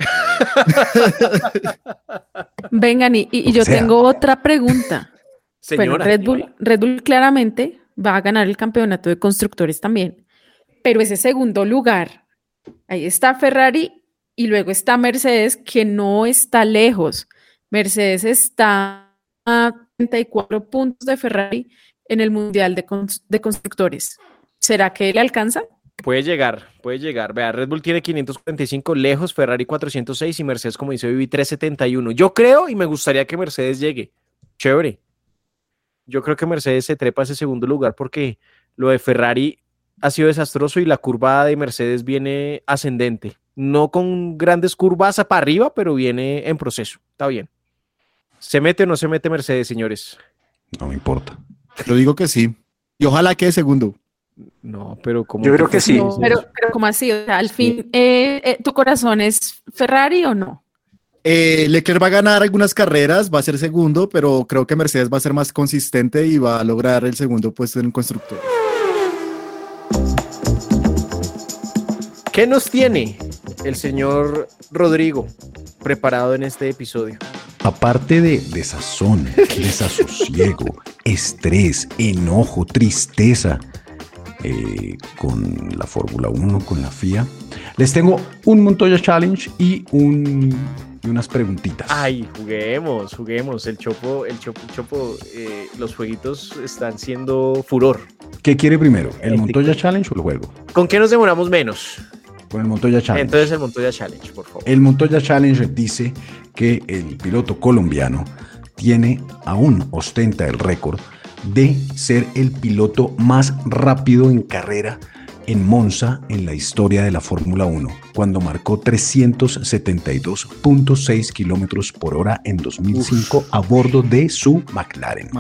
Speaker 5: Vengan, y yo tengo otra pregunta.
Speaker 4: Señora,
Speaker 5: bueno, Red Bull claramente va a ganar el campeonato de constructores también, pero ese segundo lugar, ahí está Ferrari y luego está Mercedes, que no está lejos. Mercedes está a 34 puntos de Ferrari en el Mundial de Constructores. ¿Será que le alcanza?
Speaker 4: Puede llegar. Vea, Red Bull tiene 545, lejos, Ferrari 406 y Mercedes, como dice Vivi, 371. Yo creo y me gustaría que Mercedes llegue. Chévere. Yo creo que Mercedes se trepa a ese segundo lugar porque lo de Ferrari ha sido desastroso y la curva de Mercedes viene ascendente. No con grandes curvas para arriba, pero viene en proceso. Está bien. ¿Se mete o no se mete Mercedes, señores?
Speaker 8: No me importa.
Speaker 6: Yo digo que sí. Y ojalá quede segundo.
Speaker 4: No, pero como...
Speaker 7: Yo creo que sí.
Speaker 5: No, pero ¿cómo así? O sea, al fin, ¿tu corazón es Ferrari o no?
Speaker 6: Leclerc va a ganar algunas carreras, va a ser segundo, pero creo que Mercedes va a ser más consistente y va a lograr el segundo puesto en constructor.
Speaker 4: ¿Qué nos tiene el señor Rodrigo preparado en este episodio?
Speaker 8: Aparte de desazón, desasosiego, estrés, enojo, tristeza con la Fórmula 1, con la FIA, les tengo un Montoya Challenge y un de unas preguntitas.
Speaker 4: Ay, juguemos. El Chopo, los jueguitos están siendo furor.
Speaker 8: ¿Qué quiere primero? ¿El Montoya Challenge o el juego?
Speaker 4: ¿Con qué nos demoramos menos?
Speaker 8: Con el Montoya Challenge.
Speaker 4: Entonces el Montoya Challenge, por favor.
Speaker 8: El Montoya Challenge dice que el piloto colombiano aún ostenta el récord de ser el piloto más rápido en carrera en Monza en la historia de la Fórmula 1, cuando marcó 372.6 kilómetros por hora en 2005 a bordo de su McLaren.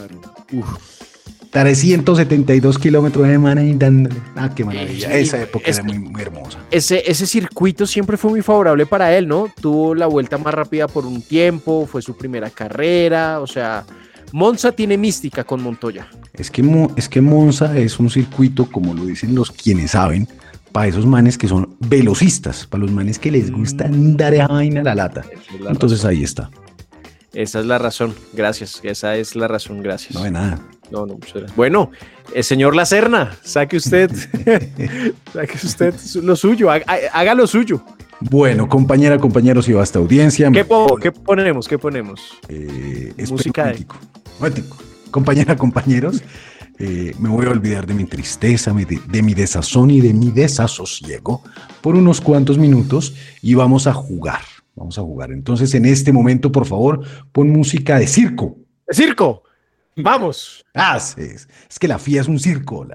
Speaker 8: 372 kilómetros de man dándole. Qué maravilla. Esa época era muy hermosa.
Speaker 4: Ese circuito siempre fue muy favorable para él, ¿no? Tuvo la vuelta más rápida por un tiempo, fue su primera carrera, o sea, Monza tiene mística con Montoya.
Speaker 8: Es que Monza es un circuito, como lo dicen los quienes saben, para esos manes que son velocistas, para los manes que les gusta dar esa vaina a la lata. Entonces razón. Ahí está.
Speaker 4: Esa es la razón, gracias. Esa es la razón, gracias.
Speaker 8: No de nada.
Speaker 4: No, muchas gracias. Bueno, señor Lacerna, saque usted lo suyo, haga lo suyo.
Speaker 8: Bueno, compañeros y vasta audiencia.
Speaker 4: ¿Qué ponemos?
Speaker 8: Música poético. Compañeros, me voy a olvidar de mi tristeza, de mi desazón y de mi desasosiego por unos cuantos minutos y vamos a jugar. Entonces, en este momento, por favor, pon música de circo.
Speaker 4: ¡De circo! ¡Vamos!
Speaker 8: Es que la FIA es un circo.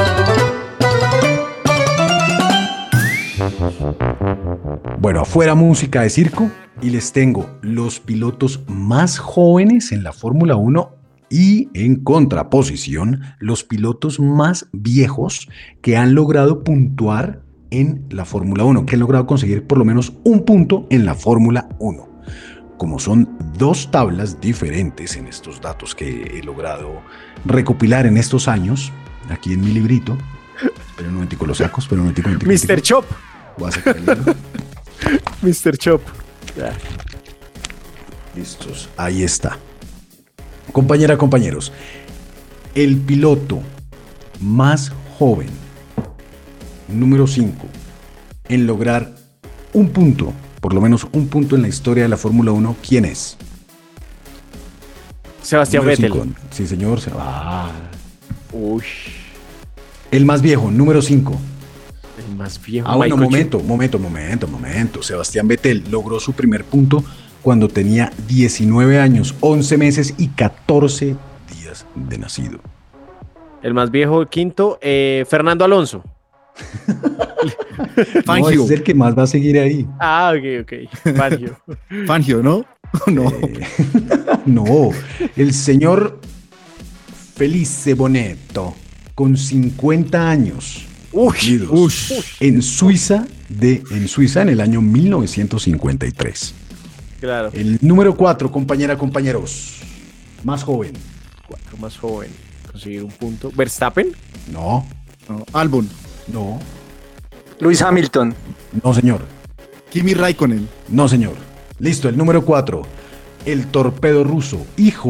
Speaker 8: Bueno, afuera música de circo y les tengo los pilotos más jóvenes en la Fórmula 1 y en contraposición los pilotos más viejos que han logrado puntuar en la Fórmula 1, que han logrado conseguir por lo menos un punto en la Fórmula 1. Como son dos tablas diferentes en estos datos que he logrado recopilar en estos años, aquí en mi librito. Espera un momentico, lo saco.
Speaker 4: Mr. Chop.
Speaker 8: Voy a sacar el libro.
Speaker 4: Mr. Chop.
Speaker 8: Ya. Listos, ahí está. Compañeros, el piloto más joven, número 5, en lograr un punto, por lo menos un punto en la historia de la Fórmula 1, ¿quién es?
Speaker 4: Sebastián Vettel.
Speaker 8: Sí, señor. Uy. El más viejo, número 5.
Speaker 4: El más viejo.
Speaker 8: Bueno, momento. Sebastián Vettel logró su primer punto cuando tenía 19 años, 11 meses y 14 días de nacido.
Speaker 4: El más viejo, quinto, Fernando Alonso.
Speaker 8: Fangio. No, es el que más va a seguir ahí.
Speaker 4: Ok. Fangio.
Speaker 6: Fangio, ¿no? No.
Speaker 8: No. El señor Felice Bonetto, con 50 años. En Suiza en el año 1953.
Speaker 4: Claro.
Speaker 8: El número 4, compañeros. Más joven.
Speaker 4: 4 más joven. Conseguir un punto. ¿Verstappen?
Speaker 8: No.
Speaker 6: Albon.
Speaker 8: No.
Speaker 7: Lewis Hamilton.
Speaker 8: No, señor.
Speaker 6: Kimi Raikkonen.
Speaker 8: No, señor. Listo, el número 4. El torpedo ruso.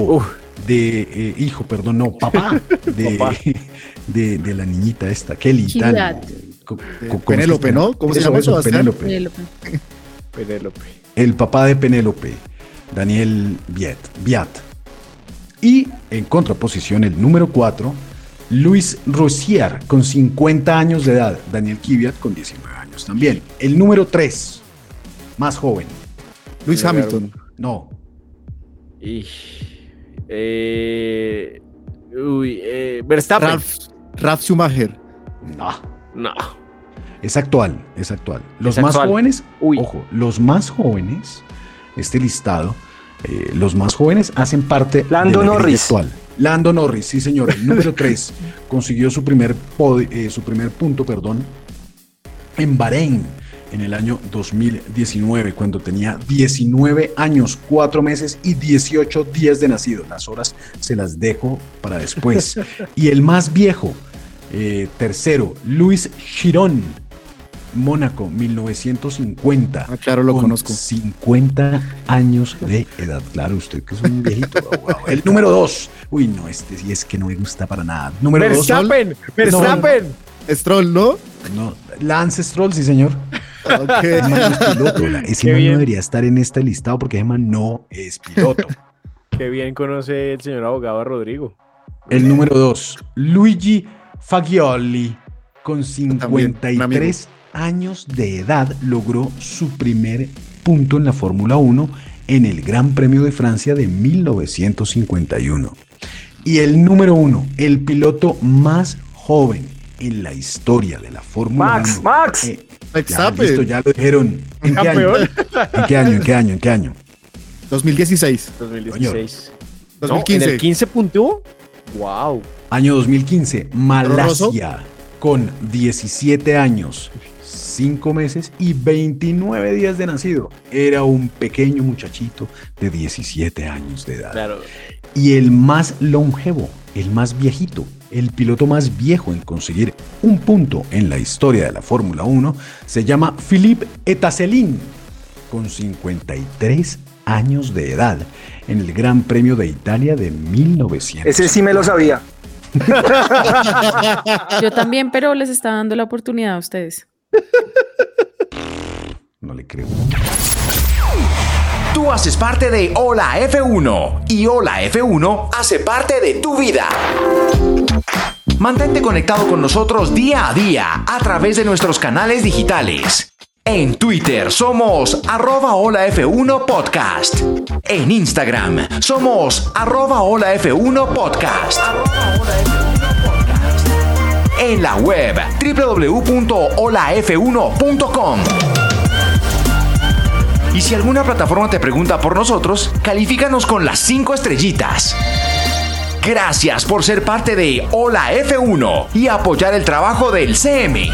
Speaker 8: Papá de la niñita esta, Kelly.
Speaker 6: Penélope, ¿no? ¿Cómo se llama eso?
Speaker 4: Penélope.
Speaker 8: El papá de Penélope, Daniel Viat. Y en contraposición, el número 4, Luis Rosier, con 50 años de edad. Daniel Kvyat, con 19 años también. El número 3, más joven.
Speaker 6: Lewis Hamilton.
Speaker 8: No.
Speaker 4: Verstappen.
Speaker 6: Ralf Schumacher.
Speaker 8: No. Es actual. Los más jóvenes, los más jóvenes, este listado, los más jóvenes hacen parte
Speaker 7: Lando
Speaker 8: de la
Speaker 7: Norris.
Speaker 8: actual. Lando Norris, sí señor, el número 3 consiguió su primer punto, en Bahrein en el año 2019, cuando tenía 19 años, 4 meses y 18 días de nacido. Las horas se las dejo para después. Y el más viejo, tercero, Louis Chiron, Mónaco, 1950.
Speaker 6: Claro, lo conozco.
Speaker 8: 50 años de edad. Claro, usted que es un viejito. El número 2. Este sí es que no me gusta para nada. Número 2.
Speaker 4: Verstappen.
Speaker 6: Stroll, ¿no?
Speaker 8: No, Lance Stroll, sí, señor. Ese man no es piloto. Ese man no debería estar en este listado porque ese man no es piloto.
Speaker 4: Qué bien conoce el señor abogado a Rodrigo.
Speaker 8: El número 2, Luigi Fagioli, con 53 años de edad, logró su primer punto en la Fórmula 1 en el Gran Premio de Francia de 1951. Y el número 1, el piloto más joven en la historia de la Fórmula 1.
Speaker 7: Max.
Speaker 8: Listo, ya lo dijeron. ¿En qué año? ¿En qué año?
Speaker 6: 2016.
Speaker 4: 2016.
Speaker 6: No, 2015.
Speaker 4: ¿En el 15 puntuó? Wow.
Speaker 8: Año 2015, Malasia, con 17 años, 5 meses y 29 días de nacido. Era un pequeño muchachito de 17 años de edad.
Speaker 4: Claro.
Speaker 8: Y el más longevo, el más viejito, el piloto más viejo en conseguir un punto en la historia de la Fórmula 1, se llama Philippe Etaselin, con 53 años de edad, en el Gran Premio de Italia de 1900.
Speaker 7: Ese sí me lo sabía.
Speaker 5: Yo también, pero les está dando la oportunidad a ustedes.
Speaker 8: No le creo.
Speaker 11: Tú haces parte de Hola F1 y Hola F1 hace parte de tu vida. Mantente conectado con nosotros día a día a través de nuestros canales digitales. En Twitter somos @HolaF1podcast. En Instagram somos @HolaF1podcast. En la web www.holaf1.com. Y si alguna plataforma te pregunta por nosotros, califícanos con las 5 estrellitas. Gracias por ser parte de Hola F1 y apoyar el trabajo del CM.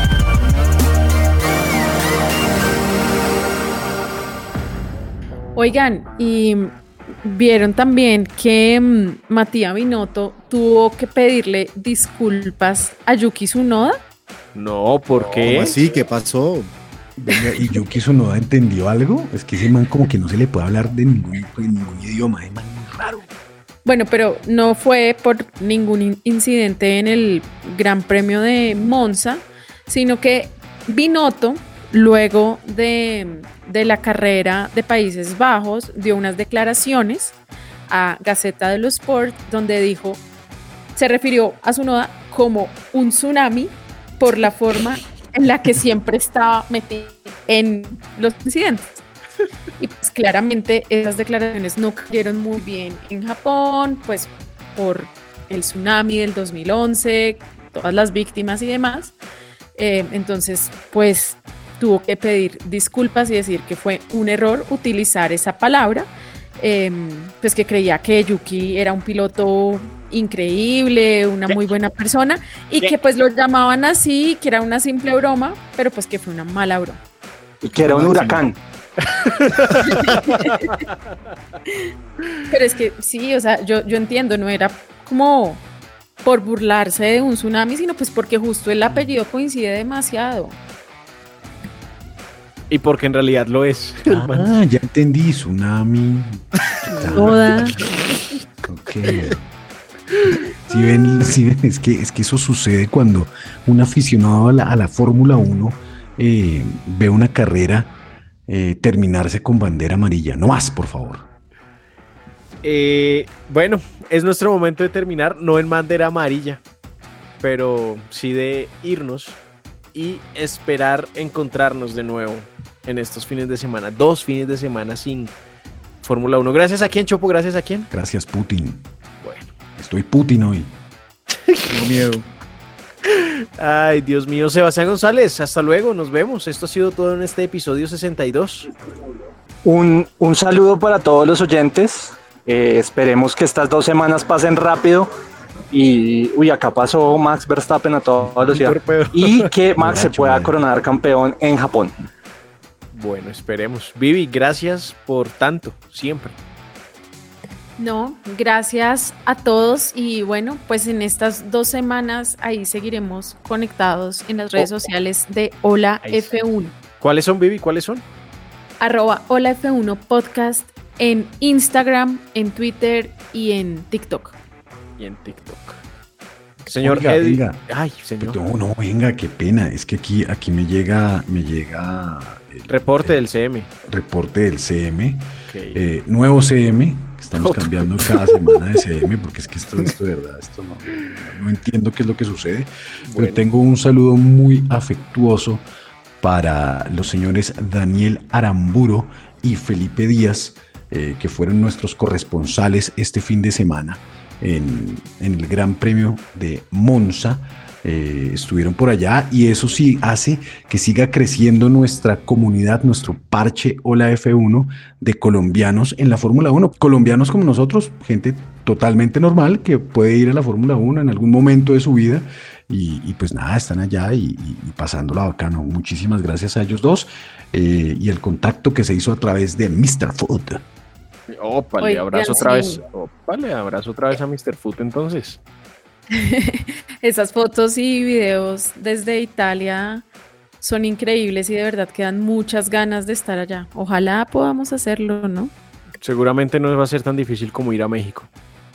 Speaker 5: Oigan, y vieron también que Matías Binotto tuvo que pedirle disculpas a Yuki Tsunoda.
Speaker 4: No, ¿por qué?
Speaker 6: ¿Cómo así? ¿Qué pasó?
Speaker 8: Venga, ¿y Yuki Tsunoda entendió algo? Es que ese man como que no se le puede hablar de ningún idioma, es man muy raro.
Speaker 5: Bueno, pero no fue por ningún incidente en el Gran Premio de Monza, sino que Binotto, luego de la carrera de Países Bajos, dio unas declaraciones a Gaceta dello Sport donde dijo, se refirió a Tsunoda como un tsunami por la forma en la que siempre estaba metido en los incidentes. Y pues claramente esas declaraciones no cayeron muy bien en Japón, pues por el tsunami del 2011, todas las víctimas y demás. Entonces, pues tuvo que pedir disculpas y decir que fue un error utilizar esa palabra, pues que creía que Yuki era un piloto increíble, una muy buena persona y que pues lo llamaban así, que era una simple broma, pero pues que fue una mala broma.
Speaker 7: Y que era un huracán.
Speaker 5: Pero es que sí, o sea, yo entiendo, no era como por burlarse de un tsunami, sino pues porque justo el apellido coincide demasiado.
Speaker 4: Y porque en realidad lo es.
Speaker 8: Ya entendí, tsunami.
Speaker 5: Toda.
Speaker 8: Ok. Si ven, es que eso sucede cuando un aficionado a la Fórmula 1 ve una carrera terminarse con bandera amarilla. No más, por favor.
Speaker 4: Bueno, es nuestro momento de terminar, no en bandera amarilla, pero sí de irnos y esperar encontrarnos de nuevo en estos fines de semana, 2 fines de semana sin Fórmula 1. Gracias a quién, Chopo, gracias a quién.
Speaker 8: Gracias, Putin.
Speaker 4: Bueno.
Speaker 8: Estoy Putin hoy.
Speaker 6: Tengo miedo.
Speaker 4: Ay, Dios mío. Sebastián González, hasta luego, nos vemos. Esto ha sido todo en este episodio 62.
Speaker 7: Un saludo para todos los oyentes. Esperemos que estas 2 semanas pasen rápido. Y acá pasó Max Verstappen a toda velocidad. Y que Max se pueda coronar campeón en Japón.
Speaker 4: Bueno, esperemos. Vivi, gracias por tanto, siempre.
Speaker 5: No, gracias a todos y bueno, pues en estas 2 semanas ahí seguiremos conectados en las redes sociales de Hola F1.
Speaker 4: ¿Cuáles son, Vivi? ¿Cuáles son?
Speaker 5: @Hola F1 Podcast en Instagram, en Twitter y en TikTok.
Speaker 4: Señor
Speaker 8: Oiga,
Speaker 4: Eddie.
Speaker 8: venga.
Speaker 4: Ay, señor.
Speaker 8: No, venga, qué pena. Es que aquí me llega
Speaker 4: Reporte del CM.
Speaker 8: Reporte del CM.
Speaker 4: Okay.
Speaker 8: Nuevo CM. Estamos cambiando cada semana de CM porque es que esto de verdad, esto no entiendo qué es lo que sucede. Bueno. Pero tengo un saludo muy afectuoso para los señores Daniel Aramburo y Felipe Díaz, que fueron nuestros corresponsales este fin de semana en el Gran Premio de Monza. Estuvieron por allá y eso sí hace que siga creciendo nuestra comunidad, nuestro parche Hola F1 de colombianos en la Fórmula 1. Colombianos como nosotros, gente totalmente normal que puede ir a la Fórmula 1 en algún momento de su vida y pues nada, están allá y pasándola bacano. Muchísimas gracias a ellos dos y el contacto que se hizo a través de Mr. Food.
Speaker 4: Ópale, abrazo otra vez. Ópale, abrazo otra vez a Mr. Food entonces.
Speaker 5: Esas fotos y videos desde Italia son increíbles y de verdad que dan muchas ganas de estar allá. Ojalá podamos hacerlo, ¿no?
Speaker 4: Seguramente no va a ser tan difícil como ir a México.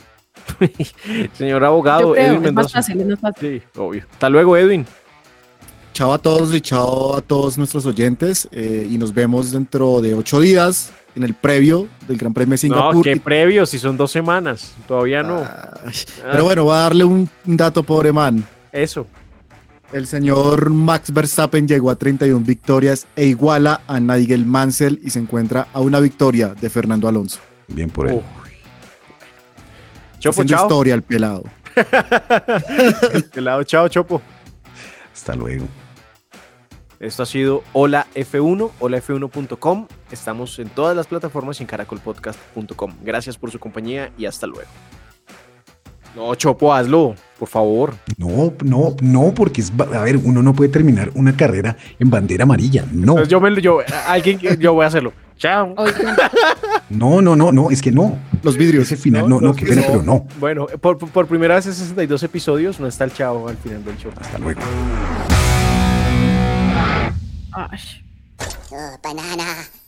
Speaker 4: Señor abogado,
Speaker 5: creo,
Speaker 4: Edwin Mendoza.
Speaker 5: Es más fácil.
Speaker 4: Sí, obvio. Hasta luego, Edwin.
Speaker 6: Chao a todos y chao a todos nuestros oyentes y nos vemos dentro de 8 días en el previo del Gran Premio de Singapur.
Speaker 4: No, ¿qué previo? Si son 2 semanas, todavía no.
Speaker 6: Pero bueno, voy a darle un dato, pobre man.
Speaker 4: Eso.
Speaker 6: El señor Max Verstappen llegó a 31 victorias e iguala a Nigel Mansell y se encuentra a una victoria de Fernando Alonso.
Speaker 8: Bien por él.
Speaker 4: Chopo,
Speaker 6: haciendo
Speaker 4: chao.
Speaker 6: Historia el pelado.
Speaker 4: El pelado, chao, Chopo.
Speaker 8: Hasta luego.
Speaker 4: Esto ha sido Hola F1, holaf1.com. Estamos en todas las plataformas y en caracolpodcast.com. Gracias por su compañía y hasta luego. No, Chopo, hazlo, por favor.
Speaker 8: No, porque a ver, uno no puede terminar una carrera en bandera amarilla. No.
Speaker 4: Entonces yo voy a hacerlo. Chao.
Speaker 8: No, es que no.
Speaker 6: Los vidrios.
Speaker 8: Ese final, no, qué pena, pero no.
Speaker 4: Bueno, por primera vez en 62 episodios no está el chao al final del show.
Speaker 8: Hasta luego.
Speaker 5: Ay.
Speaker 12: Oh, banana.